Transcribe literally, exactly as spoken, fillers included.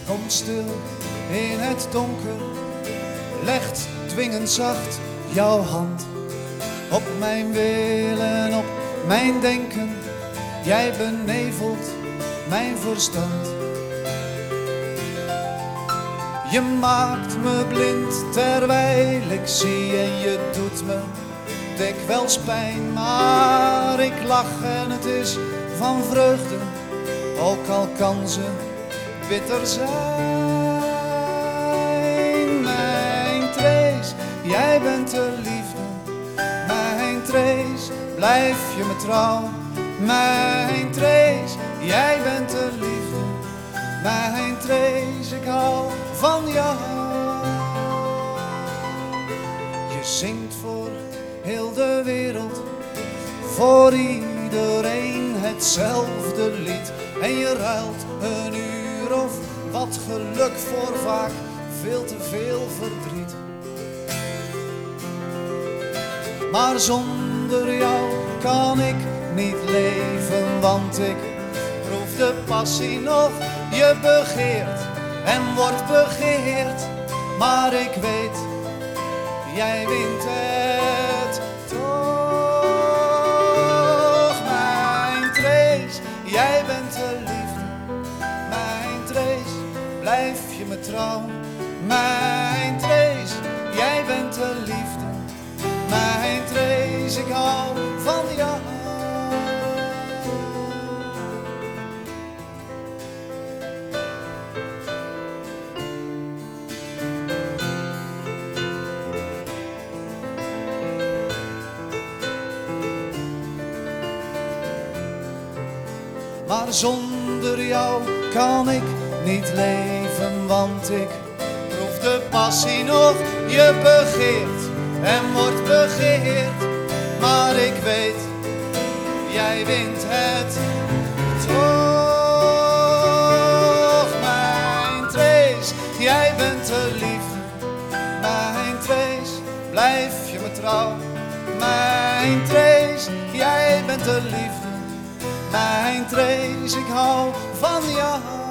komt stil in het donker, legt dwingend zacht jouw hand op mijn willen, op mijn denken. Jij benevelt mijn verstand. Je maakt me blind terwijl ik zie en je doet me dikwijls pijn. Maar ik lach en het is van vreugde, ook al kan ze bitter zijn. Mijn Trace, jij bent de liefde. Mijn Trace, blijf je me trouw. Mijn Trace, jij bent de liefde. Mijn Trace, ik hou van jou. Je zingt voor heel de wereld, voor iedereen hetzelfde lied. En je ruilt een uur of wat geluk voor vaak veel te veel verdriet. Maar zonder jou kan ik niet leven, want ik proef de passie nog. Je begeert en wordt begeerd, maar ik weet, jij wint het toch. Mijn Trace, jij bent de liefde. Mijn Trace, blijf je me trouw. Mijn Trace, jij bent de liefde. Mijn Trace, ik hou van jou. Maar zonder jou kan ik niet leven, want ik proef de passie nog. Je begeert en wordt begeerd, maar ik weet, jij wint het toch. Mijn Trace, jij bent de liefde. Mijn Trace, blijf je me trouw. Mijn Trace, jij bent de liefde. Mijn Trace, ik hou van jou.